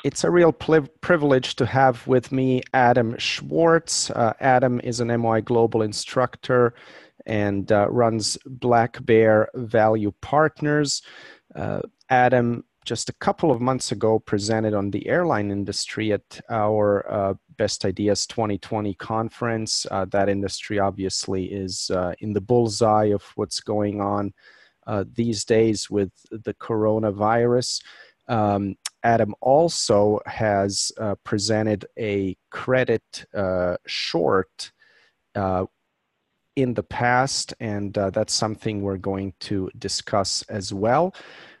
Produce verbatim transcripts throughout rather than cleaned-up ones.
It's a real pliv- privilege to have with me Adam Schwartz. Uh, Adam is an M O I Global instructor and uh, runs Black Bear Value Partners. Uh, Adam, just a couple of months ago, presented on the airline industry at our uh, Best Ideas twenty twenty conference. Uh, that industry obviously is uh, in the bullseye of what's going on uh, these days with the coronavirus. Um, Adam also has uh, presented a credit uh, short uh, in the past, and uh, that's something we're going to discuss as well.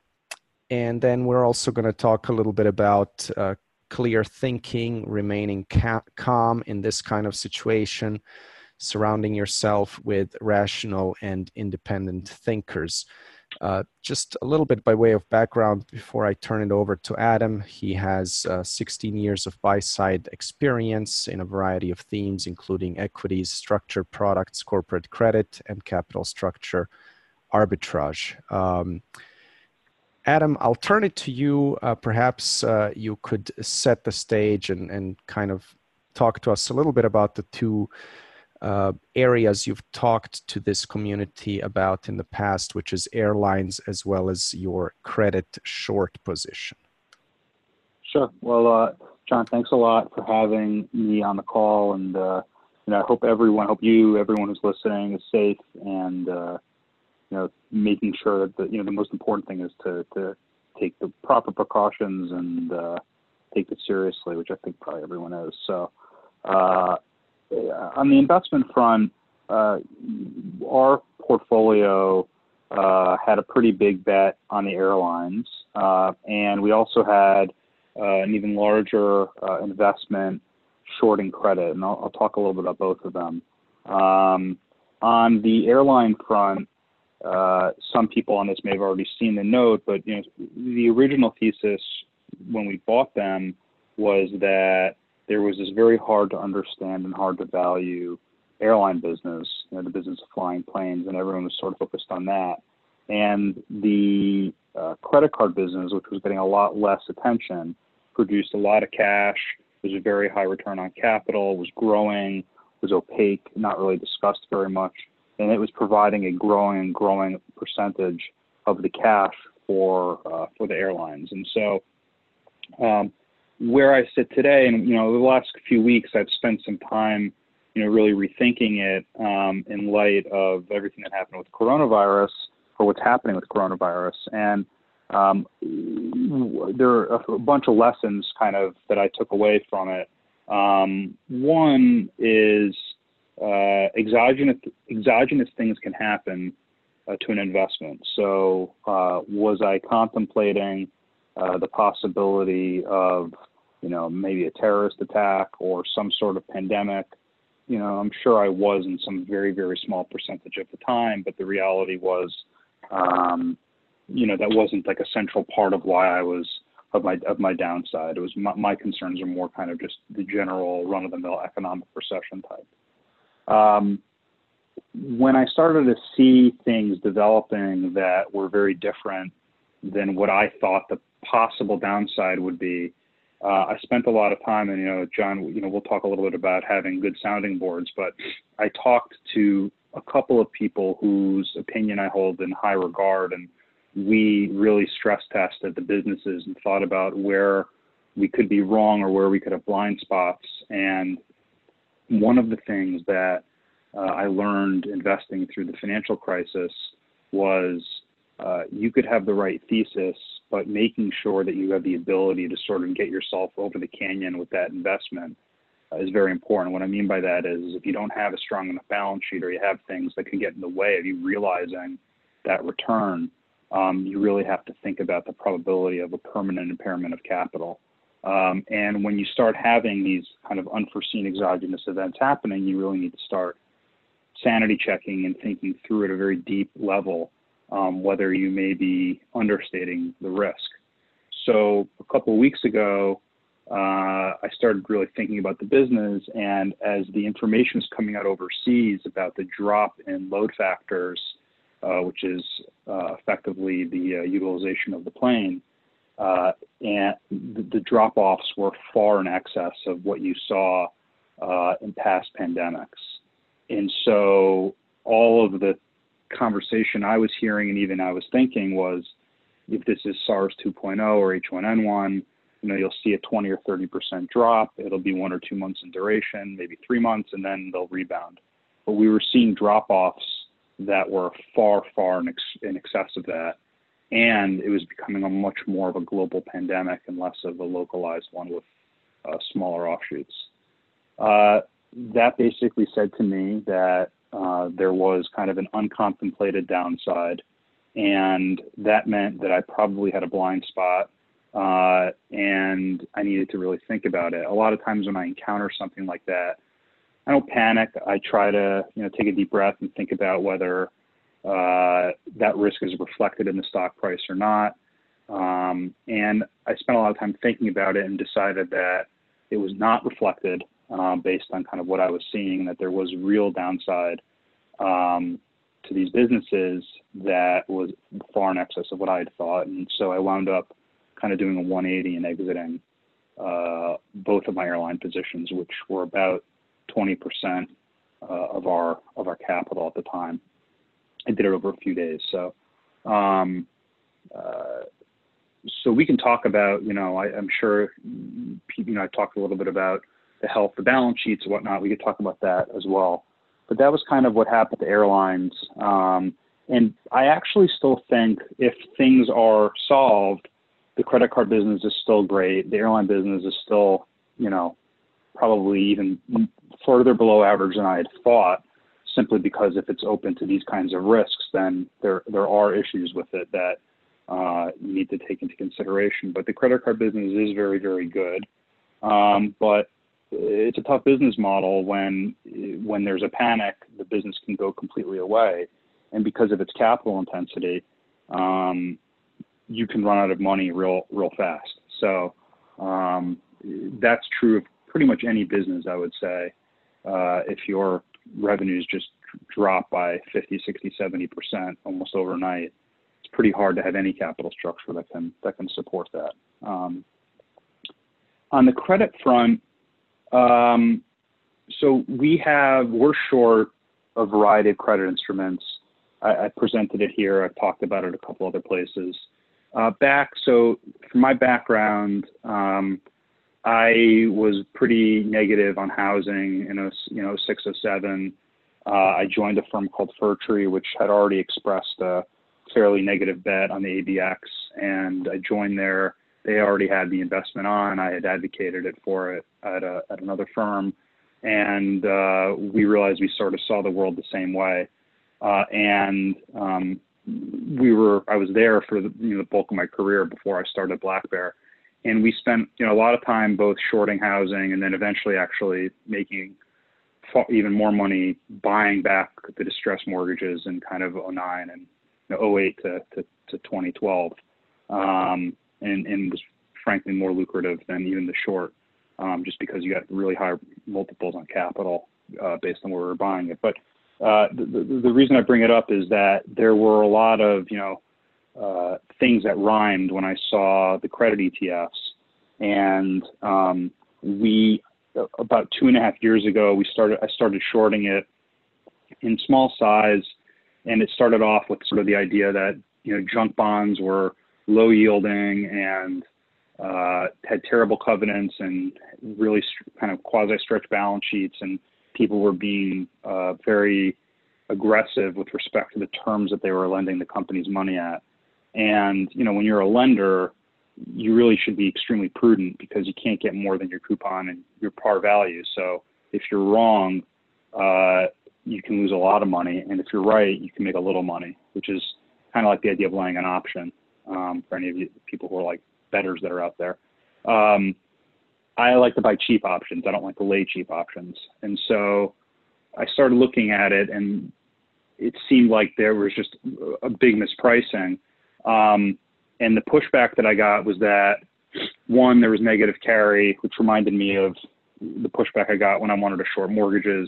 And then we're also going to talk a little bit about uh, clear thinking, remaining ca- calm in this kind of situation, surrounding yourself with rational and independent thinkers. Uh, just a little bit by way of background before I turn it over to Adam. He has uh, sixteen years of buy-side experience in a variety of themes, including equities, structured products, corporate credit, and capital structure arbitrage. Um, Adam, I'll turn it to you. Uh, perhaps uh, you could set the stage and, and kind of talk to us a little bit about the two Uh, areas you've talked to this community about in the past, which is airlines as well as your credit short position. Sure. Well, uh, John, thanks a lot for having me on the call, and uh, you know, I hope everyone, hope you, everyone who's listening, is safe, and uh, you know, making sure that the you know the most important thing is to to take the proper precautions and uh, take it seriously, which I think probably everyone is. So. Uh, On the investment front, uh, our portfolio uh, had a pretty big bet on the airlines, uh, and we also had uh, an even larger uh, investment shorting credit, and I'll, I'll talk a little bit about both of them. Um, on the airline front, uh, some people on this may have already seen the note, but you know, the original thesis when we bought them was that there was this very hard to understand and hard to value airline business, you know, the business of flying planes, and everyone was sort of focused on that. And the uh, credit card business, which was getting a lot less attention, produced a lot of cash, was a very high return on capital, was growing, was opaque, not really discussed very much, and it was providing a growing and growing percentage of the cash for uh, for the airlines. And so, um, where I sit today, and you know, the last few weeks, I've spent some time, you know, really rethinking it um, in light of everything that happened with coronavirus, or what's happening with coronavirus. And um, there are a bunch of lessons, kind of, that I took away from it. Um, one is uh, exogenous exogenous things can happen uh, to an investment. So, uh, was I contemplating Uh, the possibility of, you know, maybe a terrorist attack or some sort of pandemic? You know, I'm sure I was in some very, very small percentage at the time, but the reality was, um, you know, that wasn't like a central part of why I was, of my of my downside. It was my, my concerns are more kind of just the general run-of-the-mill economic recession type. Um, when I started to see things developing that were very different than what I thought the possible downside would be, uh, I spent a lot of time, and you know, John, you know, we'll talk a little bit about having good sounding boards, but I talked to a couple of people whose opinion I hold in high regard, and we really stress tested the businesses and thought about where we could be wrong or where we could have blind spots. And one of the things that uh, I learned investing through the financial crisis was Uh, you could have the right thesis, but making sure that you have the ability to sort of get yourself over the canyon with that investment uh, is very important. What I mean by that is if you don't have a strong enough balance sheet, or you have things that can get in the way of you realizing that return, um, you really have to think about the probability of a permanent impairment of capital. Um, and when you start having these kind of unforeseen exogenous events happening, you really need to start sanity checking and thinking through at a very deep level Um, whether you may be understating the risk. So a couple of weeks ago, uh, I started really thinking about the business, and as the information is coming out overseas about the drop in load factors, uh, which is uh, effectively the uh, utilization of the plane, uh, and the, the drop-offs were far in excess of what you saw uh, in past pandemics. And so all of the conversation I was hearing and even I was thinking was, if this is SARS two point oh or H one N one, you know, you'll see a twenty or thirty percent drop. It'll be one or two months in duration, maybe three months, and then they'll rebound. But we were seeing drop-offs that were far, far in, ex- in excess of that. And it was becoming a much more of a global pandemic and less of a localized one with uh, smaller offshoots. Uh, that basically said to me that uh, there was kind of an uncontemplated downside, and that meant that I probably had a blind spot, uh, and I needed to really think about it. A lot of times when I encounter something like that, I don't panic. I try to, you know, take a deep breath and think about whether uh, that risk is reflected in the stock price or not. Um, and I spent a lot of time thinking about it and decided that it was not reflected um, based on kind of what I was seeing, that there was real downside um, to these businesses that was far in excess of what I had thought. And so I wound up kind of doing a one eighty and exiting uh, both of my airline positions, which were about twenty percent uh, of our of our capital at the time. I did it over a few days. So, um, uh, so we can talk about, you know, I, I'm sure, you know, I talked a little bit about the health, the balance sheets and whatnot. We could talk about that as well. But that was kind of what happened to airlines. Um, and I actually still think if things are solved, the credit card business is still great. The airline business is still, you know, probably even further below average than I had thought, simply because if it's open to these kinds of risks, then there there are issues with it that uh, you need to take into consideration. But the credit card business is very, very good. Um, but it's a tough business model when when there's a panic, the business can go completely away. And because of its capital intensity, um, you can run out of money real real fast. So um, that's true of pretty much any business, I would say. Uh, if your revenues just drop by fifty, sixty, seventy percent almost overnight, it's pretty hard to have any capital structure that can that can support that. Um, on the credit front, um, so we have, we're short a variety of credit instruments. I, I presented it here. I've talked about it a couple other places. Uh, back, so from my background, um, I was pretty negative on housing in, you know, six oh seven. Uh, I joined a firm called Furtree, which had already expressed a fairly negative bet on the A B X, and I joined there. They already had the investment on. I had advocated it for it at, a, at another firm, and uh, we realized we sort of saw the world the same way. Uh, and um, we were, I was there for the, you know, the bulk of my career before I started Black Bear. And we spent, you know, a lot of time both shorting housing and then eventually actually making even more money buying back the distressed mortgages in kind of oh nine and you know, oh eight to, to, to twenty twelve. Um, and, and was frankly more lucrative than even the short, um, just because you got really high multiples on capital uh, based on where we were buying it. But uh, the, the, the reason I bring it up is that there were a lot of, you know, uh, things that rhymed when I saw the credit E T Fs. And um, we, about two and a half years ago, we started, I started shorting it in small size. And it started off with sort of the idea that, you know, junk bonds were low yielding and uh, had terrible covenants and really st- kind of quasi-stretch balance sheets, and people were being uh, very aggressive with respect to the terms that they were lending the company's money at. And, you know, when you're a lender, you really should be extremely prudent because you can't get more than your coupon and your par value. So if you're wrong, uh, you can lose a lot of money. And if you're right, you can make a little money, which is kind of like the idea of laying an option um, for any of you people who are like bettors that are out there. Um, I like to buy cheap options. I don't like to lay cheap options. And so I started looking at it, and it seemed like there was just a big mispricing. Um, and the pushback that I got was that, one, there was negative carry, which reminded me of the pushback I got when I wanted to short mortgages.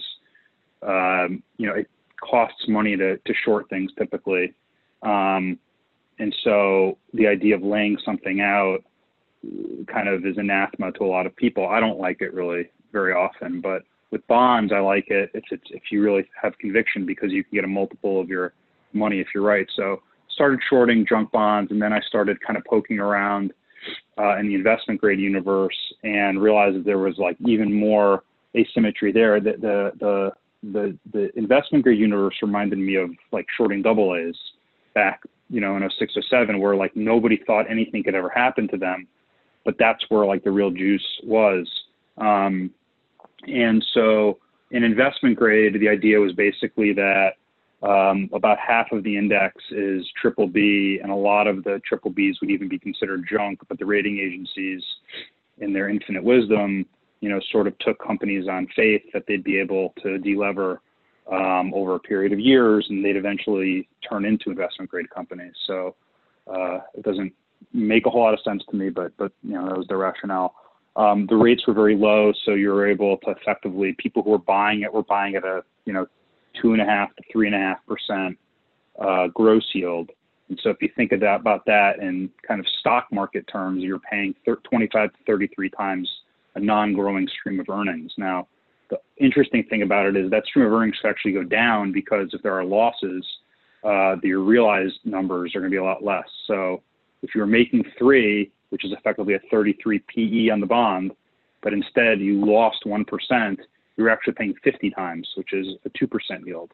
Um, you know, it costs money to, to short things typically. Um, and so the idea of laying something out kind of is anathema to a lot of people. I don't like it really very often, but with bonds, I like it if it's if you really have conviction, because you can get a multiple of your money if you're right. So started shorting junk bonds, and then I started kind of poking around uh, in the investment grade universe and realized that there was like even more asymmetry there. The the the the, the investment grade universe reminded me of like shorting double A's back, you know, in oh six, oh seven, where like nobody thought anything could ever happen to them, but that's where like the real juice was. Um, and so in investment grade, the idea was basically that um, about half of the index is triple B, and a lot of the triple Bs would even be considered junk, but the rating agencies in their infinite wisdom, you know, sort of took companies on faith that they'd be able to delever um, over a period of years, and they'd eventually turn into investment grade companies. So uh, it doesn't make a whole lot of sense to me, but, but you know, that was the rationale. Um, the rates were very low, so you were able to effectively, people who were buying it were buying at a, you know, two and a half to three and a half percent uh, gross yield. And so if you think of that, about that in kind of stock market terms, you're paying twenty-five to thirty-three times a non-growing stream of earnings. Now, the interesting thing about it is that stream of earnings could actually go down, because if there are losses, uh, your realized numbers are going to be a lot less. So if you were making three, which is effectively a thirty-three P E on the bond, but instead you lost one percent, you're actually paying fifty times, which is a two percent yield.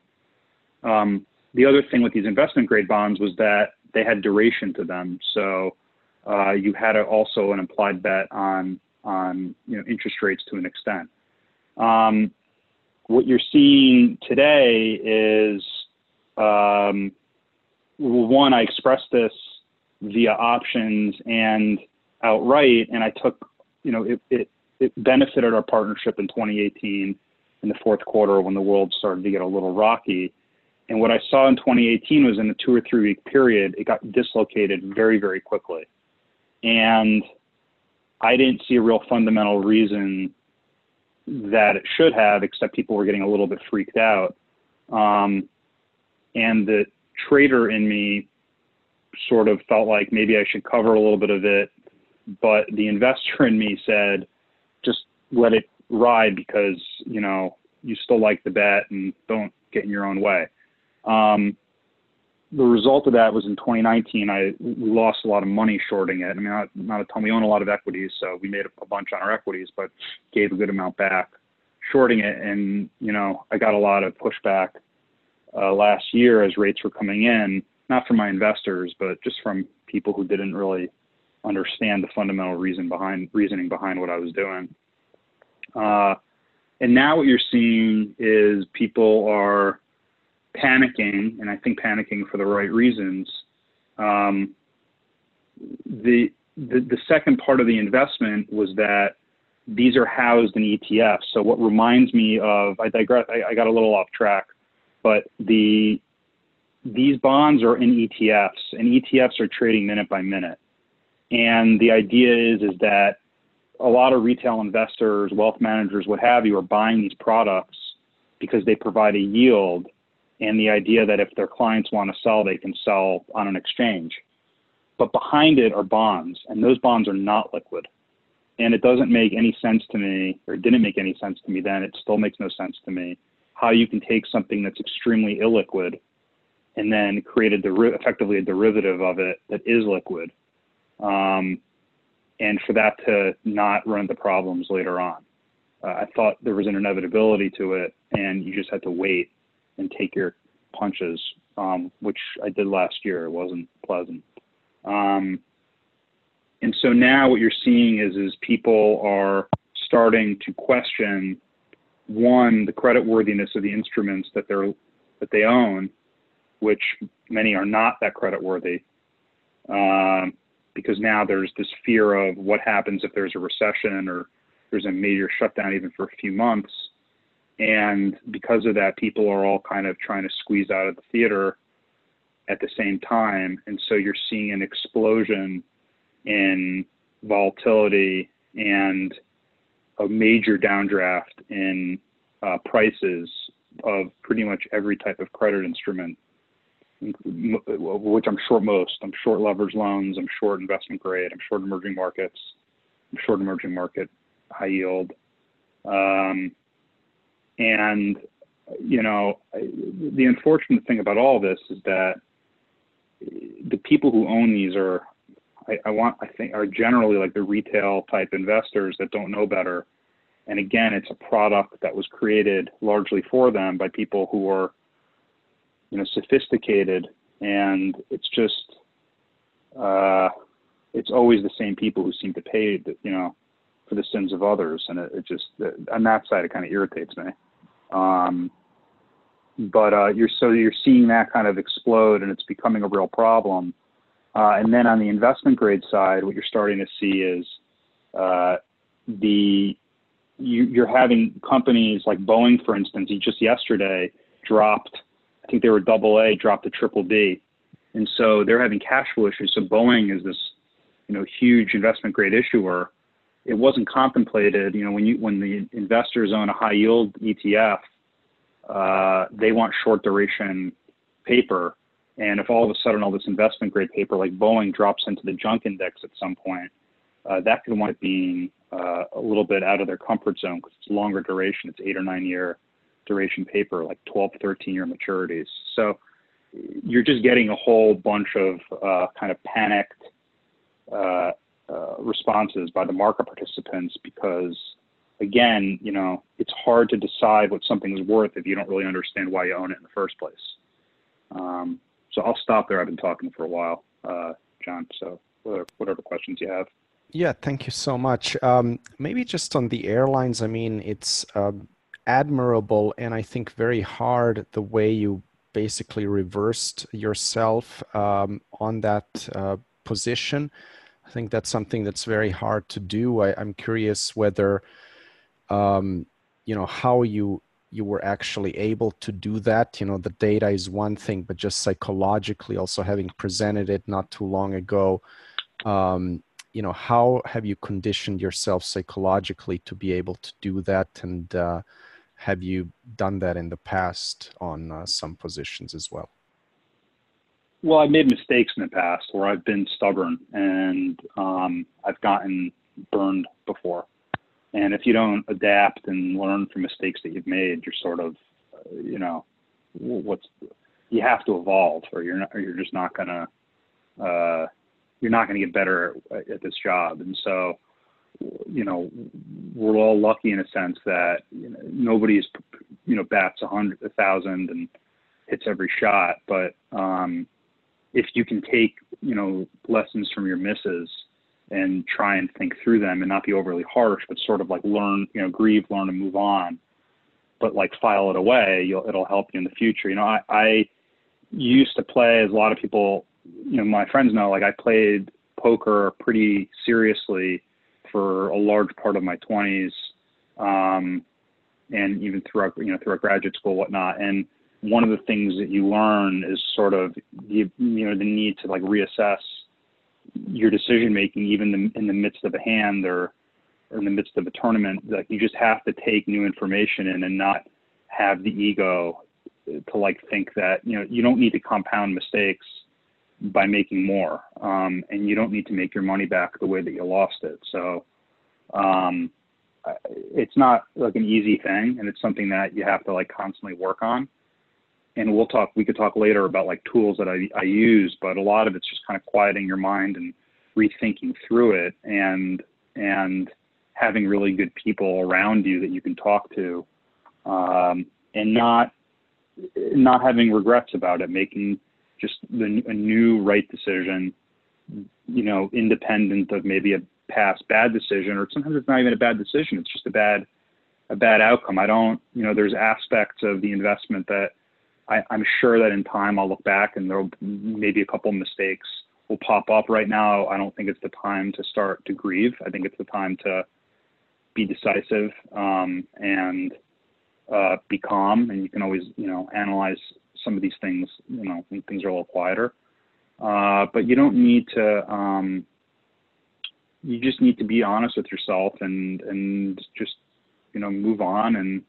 Um, the other thing with these investment grade bonds was that they had duration to them. So uh, you had a, also an implied bet on, on you know, interest rates to an extent. Um, what you're seeing today is, um, one, I expressed this via options and outright, and I took, you know, it, it, it benefited our partnership in twenty eighteen in the fourth quarter when the world started to get a little rocky. And what I saw in twenty eighteen was in a two or three week period, it got dislocated very, very quickly. And I didn't see a real fundamental reason that it should have, except people were getting a little bit freaked out. Um, and the trader in me sort of felt like maybe I should cover a little bit of it, but the investor in me said, just let it ride, because, you know, you still like the bet and don't get in your own way. Um, the result of that was in twenty nineteen, I we lost a lot of money shorting it. I mean, not, not a ton. We own a lot of equities, so we made a bunch on our equities, but gave a good amount back shorting it. And, you know, I got a lot of pushback uh, last year as rates were coming in, not from my investors, but just from people who didn't really understand the fundamental reason behind reasoning behind what I was doing. Uh, and now what you're seeing is people are panicking, and I think panicking for the right reasons. Um, the, the the second part of the investment was that these are housed in E T Fs. So what reminds me of, I digress, I, I got a little off track, but the these bonds are in E T Fs, and E T Fs are trading minute by minute. And the idea is is that a lot of retail investors, wealth managers, what have you, are buying these products because they provide a yield, and the idea that if their clients want to sell, they can sell on an exchange. But behind it are bonds, and those bonds are not liquid. And it doesn't make any sense to me, or it didn't make any sense to me then, it still makes no sense to me, how you can take something that's extremely illiquid and then create a deri- effectively a derivative of it that is liquid, um, and for that to not run into problems later on. Uh, I thought there was an inevitability to it, and you just had to wait and take your punches, um, which I did last year. It wasn't pleasant. Um, and so now what you're seeing is, is people are starting to question, one, the creditworthiness of the instruments that they're that they own, which many are not that creditworthy, um, because now there's this fear of what happens if there's a recession or there's a major shutdown even for a few months. And because of that, people are all kind of trying to squeeze out of the theater at the same time. And so you're seeing an explosion in volatility and a major downdraft in uh, prices of pretty much every type of credit instrument, which I'm short most. I'm short leverage loans, I'm short investment grade, I'm short emerging markets. short emerging market high yield. Um, and, you know, the unfortunate thing about all this is that the people who own these are, I, I want, I think, are generally like the retail type investors that don't know better. And again, it's a product that was created largely for them by people who are, you know, sophisticated, and it's just, uh, it's always the same people who seem to pay, the, you know, for the sins of others, and it, it just, on that side, it kind of irritates me. Um, but uh, you're so you're seeing that kind of explode, and it's becoming a real problem. Uh, and then on the investment grade side, what you're starting to see is uh, the you, you're having companies like Boeing, for instance. Just yesterday dropped, I think they were double A, dropped to triple B, and so they're having cash flow issues. So Boeing is this, you know, huge investment grade issuer. It wasn't contemplated, you know, when you when the investors own a high yield E T F, uh, they want short duration paper. And if all of a sudden all this investment grade paper like Boeing drops into the junk index at some point, uh, that could wind up being uh, a little bit out of their comfort zone because it's longer duration. It's eight or nine year duration paper, like twelve, thirteen year maturities. So you're just getting a whole bunch of uh, kind of panicked uh, uh, responses by the market participants because, again, you know, it's hard to decide what something is worth if you don't really understand why you own it in the first place. Um, so I'll stop there. I've been talking for a while, uh, John. So whatever, whatever questions you have. Yeah, thank you so much. Um, maybe just on the airlines, I mean, it's uh, admirable and I think very hard the way you basically reversed yourself um, on that uh, position. I think that's something that's very hard to do. I, I'm curious whether, um, you know, how you you were actually able to do that. You know, the data is one thing, but just psychologically also having presented it not too long ago, um, you know, how have you conditioned yourself psychologically to be able to do that? And uh, have you done that in the past on uh, some positions as well? Well, I've made mistakes in the past where I've been stubborn and um, I've gotten burned before. And if you don't adapt and learn from mistakes that you've made, you're sort of, uh, you know, what's you have to evolve, or you're not, or you're just not gonna, uh, you're not gonna get better at, at this job. And so, you know, we're all lucky in a sense that you know, nobody's, you know, bats a hundred, a thousand, and hits every shot. But um, if you can take, you know, lessons from your misses and try and think through them and not be overly harsh, but sort of like learn, you know, grieve, learn, and move on, but like file it away, you'll, it'll help you in the future. You know, I, I used to play, as a lot of people, you know, my friends know, like I played poker pretty seriously for a large part of my twenties, um, and even throughout, you know, throughout graduate school, whatnot. And one of the things that you learn is sort of, the, you know, the need to like reassess your decision making, even in the, in the midst of a hand or, or in the midst of a tournament. Like you just have to take new information in and not have the ego to like think that, you know, you don't need to compound mistakes by making more, um, and you don't need to make your money back the way that you lost it. So um, it's not like an easy thing, and it's something that you have to like constantly work on. And we'll talk, we could talk later about like tools that I, I use, but a lot of it's just kind of quieting your mind and rethinking through it, and, and having really good people around you that you can talk to, um, and not, not having regrets about it, making just the, a new right decision, you know, independent of maybe a past bad decision, or sometimes it's not even a bad decision. It's just a bad, a bad outcome. I don't, you know, there's aspects of the investment that I, I'm sure that in time I'll look back and there'll maybe a couple of mistakes will pop up. Right now, I don't think it's the time to start to grieve. I think it's the time to be decisive, um, and uh, be calm. And you can always, you know, analyze some of these things, you know, when things are a little quieter. Uh, but you don't need to, um, you just need to be honest with yourself and, and just, you know, move on. And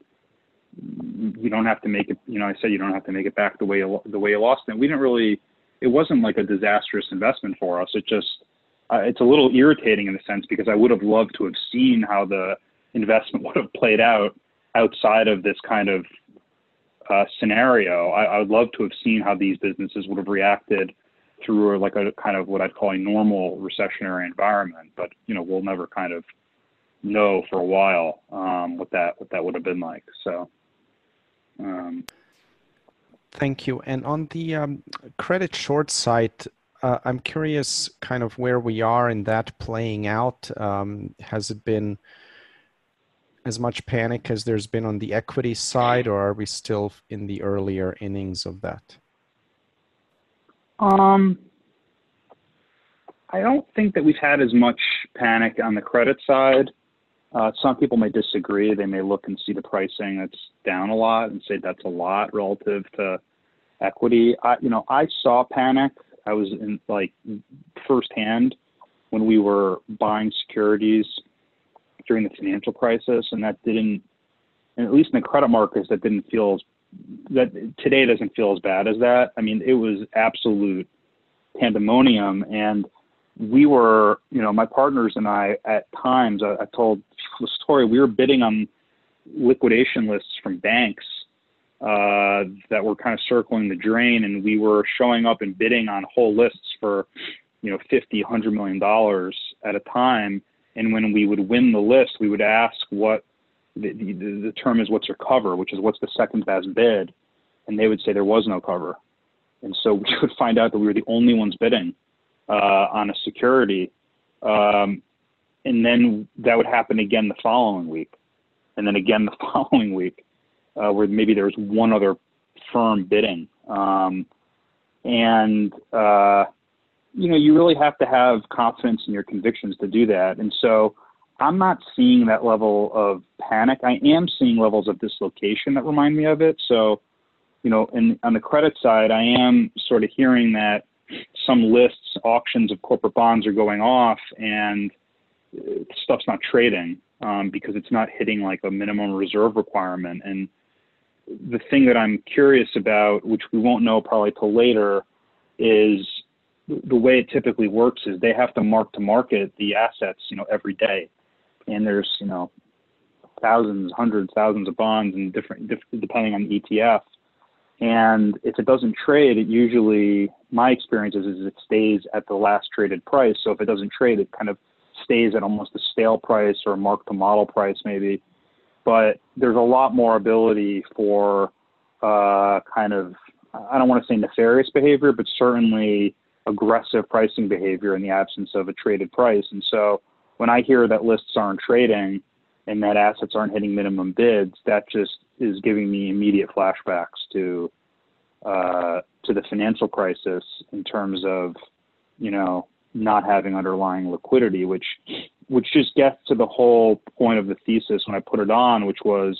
you don't have to make it, you know, I said, you don't have to make it back the way, you, the way you lost it. We didn't really, it wasn't like a disastrous investment for us. It just, uh, it's a little irritating in a sense because I would have loved to have seen how the investment would have played out outside of this kind of uh, scenario. I, I would love to have seen how these businesses would have reacted through like a kind of what I'd call a normal recessionary environment. But, you know, we'll never kind of know for a while um, what that what that would have been like. So. Um, Thank you. And on the um, credit short side, uh, I'm curious kind of where we are in that playing out. Um, has it been as much panic as there's been on the equity side, or are we still in the earlier innings of that? Um, I don't think that we've had as much panic on the credit side. Uh, some people may disagree. They may look and see the pricing that's down a lot and say that's a lot relative to equity. I, you know, I saw panic. I was in like firsthand when we were buying securities during the financial crisis, and that didn't, and at least in the credit markets, that didn't feel as, that today doesn't feel as bad as that. I mean, it was absolute pandemonium, and we were, you know, my partners and I at times, I, I told the story, we were bidding on liquidation lists from banks uh, that were kind of circling the drain, and we were showing up and bidding on whole lists for, you know, fifty, one hundred million dollars at a time. And when we would win the list, we would ask what, the, the, the term is what's your cover, which is what's the second best bid. And they would say there was no cover. And so we would find out that we were the only ones bidding uh, on a security. Um, and then that would happen again the following week. And then again the following week, uh, where maybe there was one other firm bidding. Um, and, uh, you know, you really have to have confidence in your convictions to do that. And so I'm not seeing that level of panic. I am seeing levels of dislocation that remind me of it. So, you know, and on the credit side, I am sort of hearing that some lists, auctions of corporate bonds are going off and stuff's not trading um, because it's not hitting like a minimum reserve requirement. And the thing that I'm curious about, which we won't know probably till later, is the way it typically works is they have to mark to market the assets, you know, every day. And there's, you know, thousands, hundreds, thousands of bonds and different, different depending on the E T F. And if it doesn't trade, it usually, my experience is, is it stays at the last traded price. So if it doesn't trade, it kind of stays at almost a stale price or a mark to model price maybe. But there's a lot more ability for uh, kind of, I don't want to say nefarious behavior, but certainly aggressive pricing behavior in the absence of a traded price. And so when I hear that lists aren't trading and that assets aren't hitting minimum bids, that just is giving me immediate flashbacks to uh, to the financial crisis in terms of, you know, not having underlying liquidity, which which just gets to the whole point of the thesis when I put it on, which was,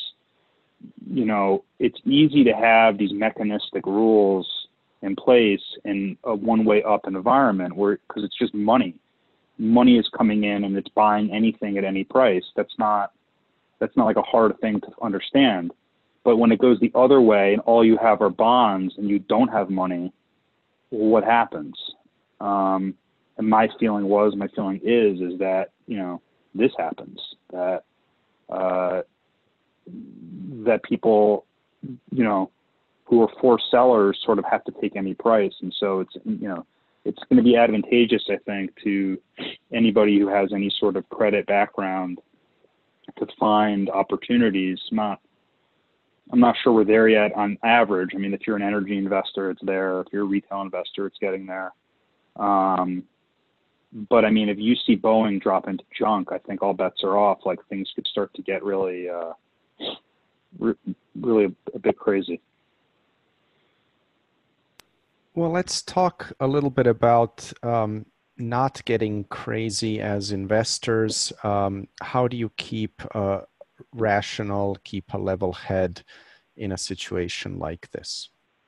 you know, it's easy to have these mechanistic rules in place in a one-way up environment where, because it's just money. Money is coming in and it's buying anything at any price. That's not, that's not like a hard thing to understand. But when it goes the other way and all you have are bonds and you don't have money, well, what happens? Um, and my feeling was, my feeling is, is that, you know, this happens, that, uh, that people, you know, who are forced sellers sort of have to take any price. And so it's, you know, it's going to be advantageous, I think, to anybody who has any sort of credit background to find opportunities. Not, I'm not sure we're there yet on average. I mean, if you're an energy investor, it's there. If you're a retail investor, it's getting there. Um, but I mean, if you see Boeing drop into junk, I think all bets are off. Like things could start to get really, uh, re- really a, a bit crazy. Well, let's talk a little bit about um, not getting crazy as investors. Um, how do you keep uh, rational, keep a level head in a situation like this?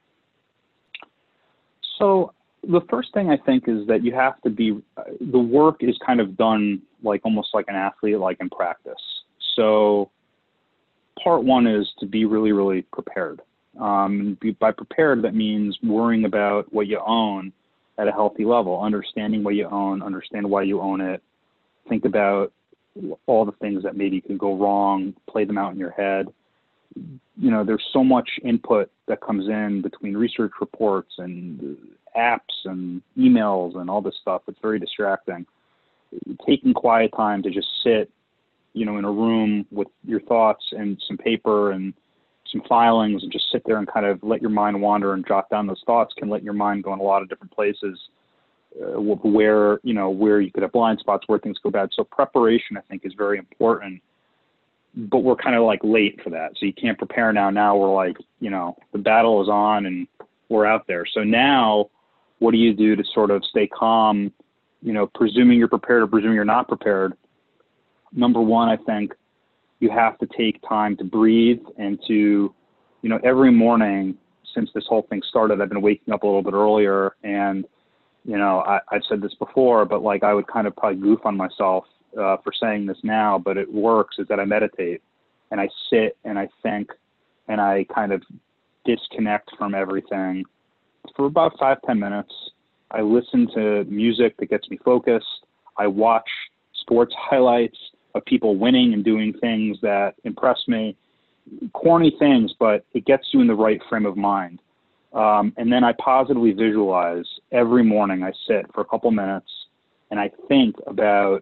So the first thing I think is that you have to be, uh, the work is kind of done like almost like an athlete, like in practice. So part one is to be really, really prepared. Um, and be, by prepared, that means worrying about what you own at a healthy level, understanding what you own, understand why you own it, think about all the things that maybe can go wrong, play them out in your head. You know, there's so much input that comes in between research reports and apps and emails and all this stuff. It's very distracting. Taking quiet time to just sit, you know, in a room with your thoughts and some paper and some filings and just sit there and kind of let your mind wander and jot down those thoughts can let your mind go in a lot of different places uh, where, you know, where you could have blind spots, where things go bad. So preparation, I think, is very important, but we're kind of like late for that. So you can't prepare now. Now we're like, you know, the battle is on and we're out there. So now what do you do to sort of stay calm, you know, presuming you're prepared or presuming you're not prepared? Number one, I think you have to take time to breathe and to, you know, every morning since this whole thing started, I've been waking up a little bit earlier and, you know, I, I've said this before, but like I would kind of probably goof on myself uh, for saying this now, but it works, is that I meditate and I sit and I think and I kind of disconnect from everything for about five, ten minutes. I listen to music that gets me focused. I watch sports highlights of people winning and doing things that impress me, corny things, but it gets you in the right frame of mind. Um, and then I positively visualize every morning. I sit for a couple minutes and I think about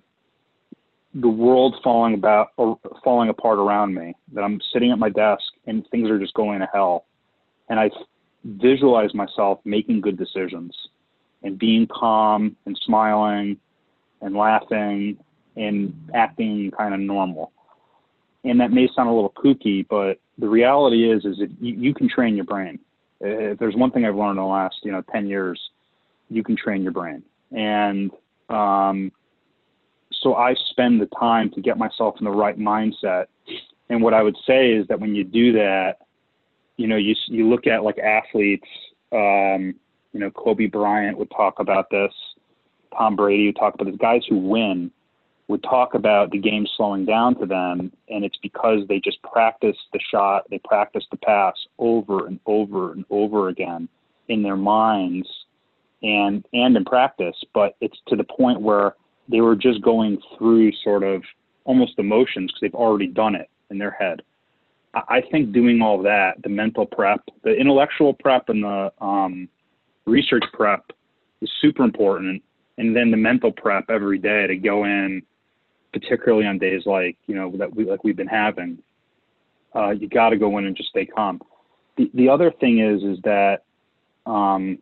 the world falling about or falling apart around me, that I'm sitting at my desk and things are just going to hell. And I visualize myself making good decisions and being calm and smiling and laughing and acting kind of normal. And that may sound a little kooky, but the reality is, is that you, you can train your brain. If there's one thing I've learned in the last, you know, ten years, you can train your brain. And um, so I spend the time to get myself in the right mindset. And what I would say is that when you do that, you know, you you look at like athletes, um, you know, Kobe Bryant would talk about this, Tom Brady would talk about this, guys who win would talk about the game slowing down to them, and it's because they just practice the shot, they practice the pass over and over and over again in their minds and and in practice, but it's to the point where they were just going through sort of almost emotions because they've already done it in their head. I think doing all that, the mental prep, the intellectual prep and the um, research prep is super important, and then the mental prep every day to go in, particularly on days like, you know, that we, like we've been having, uh, you got to go in and just stay calm. The, the other thing is, is that um,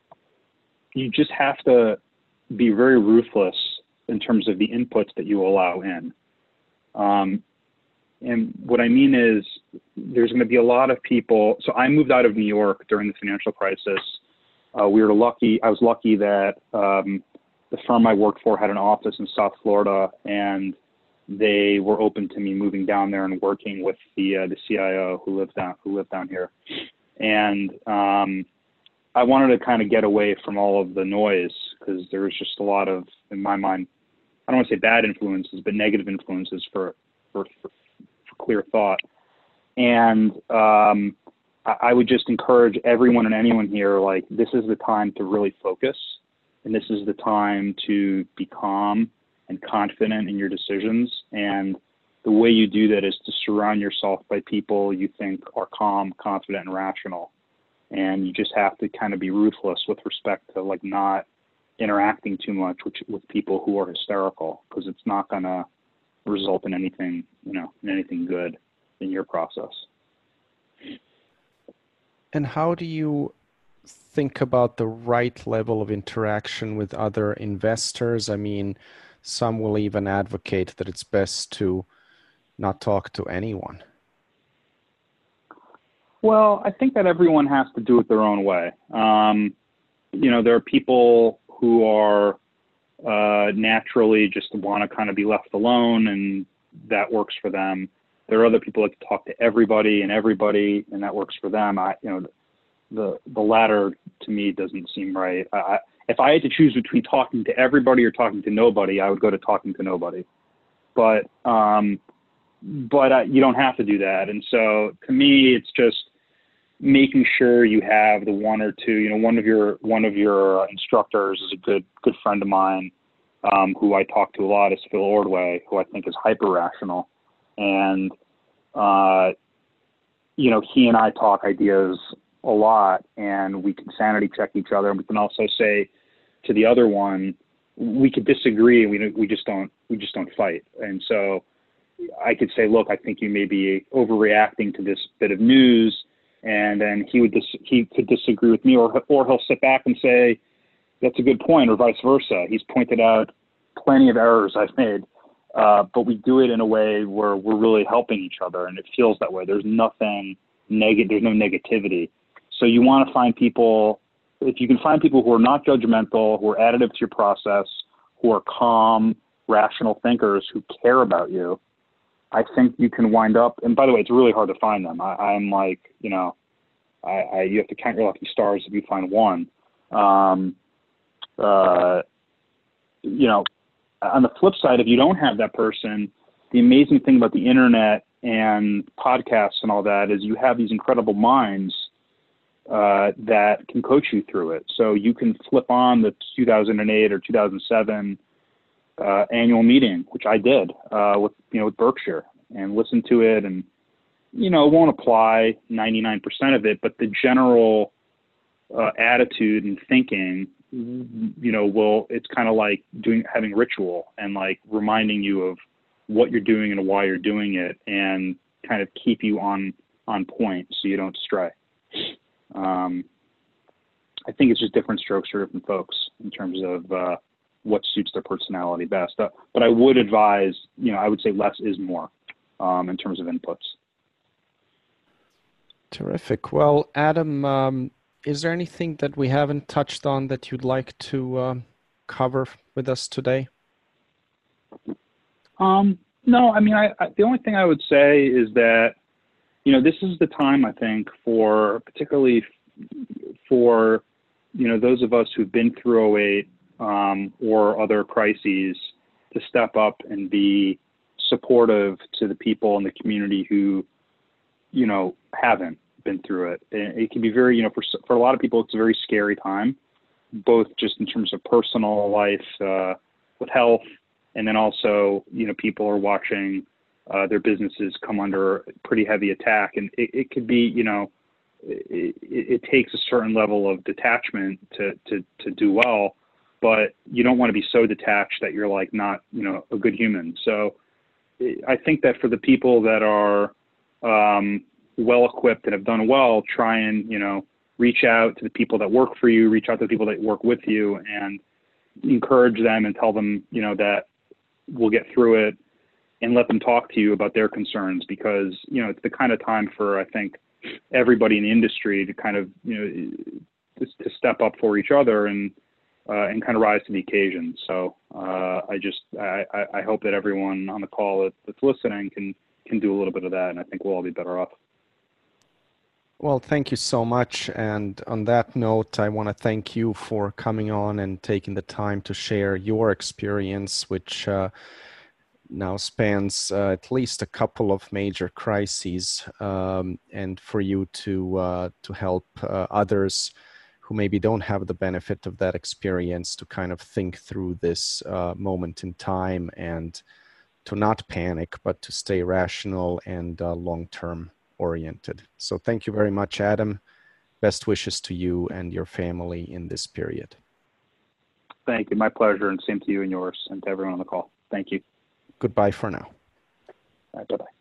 you just have to be very ruthless in terms of the inputs that you allow in. Um, and what I mean is there's going to be a lot of people. So I moved out of New York during the financial crisis. Uh, we were lucky. I was lucky that um, the firm I worked for had an office in South Florida, and they were open to me moving down there and working with the uh, the C I O who lived down who lived down here. And um, I wanted to kind of get away from all of the noise because there was just a lot of, in my mind, I don't want to say bad influences, but negative influences for for, for, for clear thought. And um, I, I would just encourage everyone and anyone here, like, this is the time to really focus. And this is the time to be calm and confident in your decisions. And the way you do that is to surround yourself by people you think are calm, confident, and rational. And you just have to kind of be ruthless with respect to like not interacting too much with, with people who are hysterical, because it's not going to result in anything, you know, in anything good in your process. And how do you think about the right level of interaction with other investors? I mean, some will even advocate that it's best to not talk to anyone. Well, I think that everyone has to do it their own way. Um, you know, there are people who are uh, naturally just want to kind of be left alone, and that works for them. There are other people that talk to everybody and everybody, and that works for them. I, you know, the the latter to me doesn't seem right. I, if I had to choose between talking to everybody or talking to nobody, I would go to talking to nobody. But um, but uh, you don't have to do that. And so to me, it's just, making sure you have the one or two, you know, one of your one of your instructors is a good good friend of mine, um, who I talk to a lot, is Phil Ordway, who I think is hyper rational, and uh, you know, he and I talk ideas a lot, and we can sanity check each other, and we can also say to the other one, we could disagree, and we we just don't we just don't fight, and so I could say, look, I think you may be overreacting to this bit of news. And then he would dis- he could disagree with me, or or he'll sit back and say, that's a good point, or vice versa. He's pointed out plenty of errors I've made, uh, but we do it in a way where we're really helping each other, and it feels that way. There's nothing negative. There's no negativity. So you want to find people, if you can find people who are not judgmental, who are additive to your process, who are calm, rational thinkers, who care about you, I think you can wind up, and by the way, it's really hard to find them. I, I'm like, you know, I, I you have to count your lucky stars if you find one. Um, uh, you know, on the flip side, if you don't have that person, the amazing thing about the internet and podcasts and all that is you have these incredible minds uh, that can coach you through it. So you can flip on the two thousand eight or two thousand seven Uh, annual meeting, which I did uh, with you know with Berkshire, and listen to it, and you know it won't apply ninety-nine percent of it, but the general uh, attitude and thinking, you know, will it's kind of like doing having ritual and like reminding you of what you're doing and why you're doing it, and kind of keep you on on point so you don't stray. Um, I think it's just different strokes for different folks in terms of uh, what suits their personality best. Uh, but I would advise, you know, I would say less is more um, in terms of inputs. Terrific. Well, Adam, um, is there anything that we haven't touched on that you'd like to um, cover with us today? Um, no, I mean, I, I, the only thing I would say is that, you know, this is the time, I think, for particularly for, you know, those of us who've been through oh eight, Um, or other crises, to step up and be supportive to the people in the community who, you know, haven't been through it. And it can be very, you know, for for a lot of people, it's a very scary time, both just in terms of personal life uh, with health, and then also, you know, people are watching uh, their businesses come under pretty heavy attack, and it, it could be, you know, it, it takes a certain level of detachment to to to do well. But you don't want to be so detached that you're like not, you know, a good human. So I think that for the people that are um, well equipped and have done well, try and, you know, reach out to the people that work for you, reach out to the people that work with you, and encourage them and tell them, you know, that we'll get through it, and let them talk to you about their concerns, because, you know, it's the kind of time for, I think, everybody in the industry to kind of, you know, just to step up for each other and, Uh, and kind of rise to the occasion. So uh, I just I, I hope that everyone on the call that, that's listening can can do a little bit of that, and I think we'll all be better off. Well, thank you so much. And on that note, I want to thank you for coming on and taking the time to share your experience, which uh, now spans uh, at least a couple of major crises, um, and for you to uh, to help uh, others who maybe don't have the benefit of that experience to kind of think through this uh, moment in time, and to not panic, but to stay rational and uh, long-term oriented. So thank you very much, Adam. Best wishes to you and your family in this period. Thank you. My pleasure, and same to you and yours, and to everyone on the call. Thank you. Goodbye for now. All right, bye-bye.